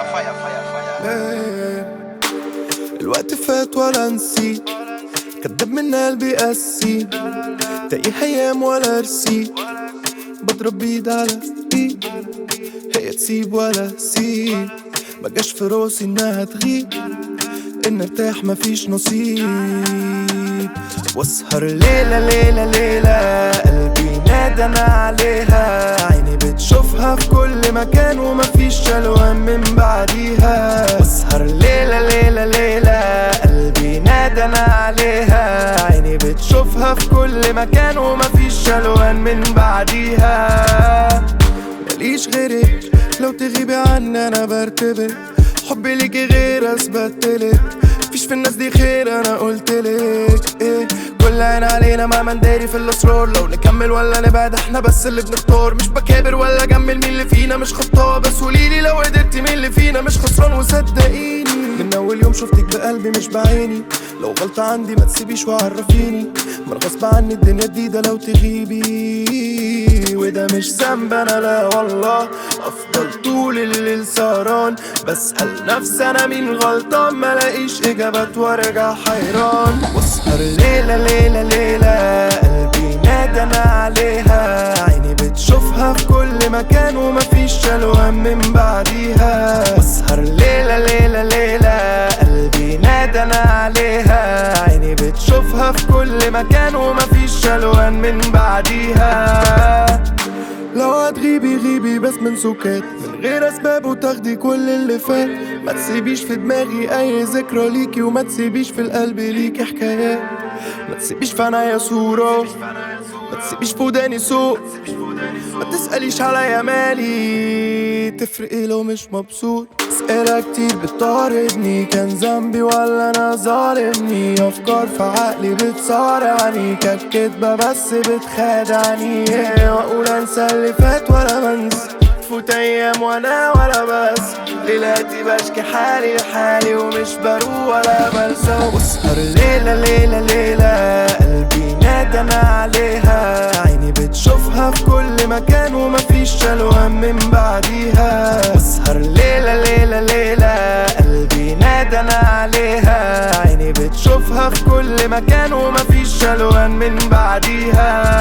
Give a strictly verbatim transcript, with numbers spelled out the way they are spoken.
فايا فايا فايا. الوقت فات ولا نسيت، كدب من قلبي قسي، تايه ايام ولا رسيت، بضرب بيد على ايد، هي تسيب ولا سيب، مجاش في راسي انها تغيب، ان ارتاح مفيش نصيب. واسهر ليلة ليلة ليلة، قلبي نادى انا عليها، عيني بتشوفها في كل مكان ومفيش شلوان من بعديها. واسهر ليلة ليلة ليلة، قلبي نادى انا عليها، عيني بتشوفها في كل مكان ومفيش شلوان من بعديها. ماليش غيرك، لو تغيبي عني انا برتبك، حبي ليكي غير اثبتلك، مفيش في الناس دي خير انا قلتلك. ايه كل عين علينا ما منداري في الاسرار، لو نكمل ولا نبعد احنا بس اللي بنختار، مش بكابر ولا اجمل مين اللي فينا مش خطاه، بس قوليلي لو قدرتي مين اللي فينا مش خسران. وصدقيني من اول يوم شفتك بقلبي مش بعيني، لو غلطة عندي ما تسيبيش وعرفيني، من غصب عني الدنيا جديدة لو تغيبي، وده مش ذنب انا لا والله، افضل طول الليل سهران بسأل نفسي انا مين غلطان، ملاقيش اجابات وارجع حيران. واسهر ليلة ليلة ليلة، قلبي نادى انا عليها، عيني بتشوفها في كل مكان ومفيش شلوان من بعديها. واسهر ليلة ليلة ليلة، قلبي نادى انا عليها، عيني بتشوفها في كل مكان ومفيش شلوان من بعديها. لو هتغيبي غيبي بس من سكات، من غير اسباب وتاخدي كل اللي فات، ما تسيبيش في دماغي اي ذكرى ليكي، وما تسيبيش في القلب ليكي حكايات، ما تسيبيش في عنايا صورة، ما تسيبيش في وداني سوق، ما تسأليش عليا مالي، تفرق ايه لو مش مبسوط. اسئلة كتير بتطاردني، كان ذنبي ولا انا ظالمني، افكار في عقلي بتصارعني، كالكدبة بس بتخادعني، واقول انسى اللي فات ولا منسى، تفوت ايام وانا ولا بس، ليلاتي بشكي حالي لحالي ومش بروح ولا بنسى. واسهر ليلة ليلة ليلة، قلبي نادى انا عليها، عيني بتشوفها في كل مكان ومفيش شلوان من بعديها. واسهر ليلة ليلة ليلة، قلبي نادى انا عليها، عيني بتشوفها في كل مكان ومفيش شلوان من بعديها.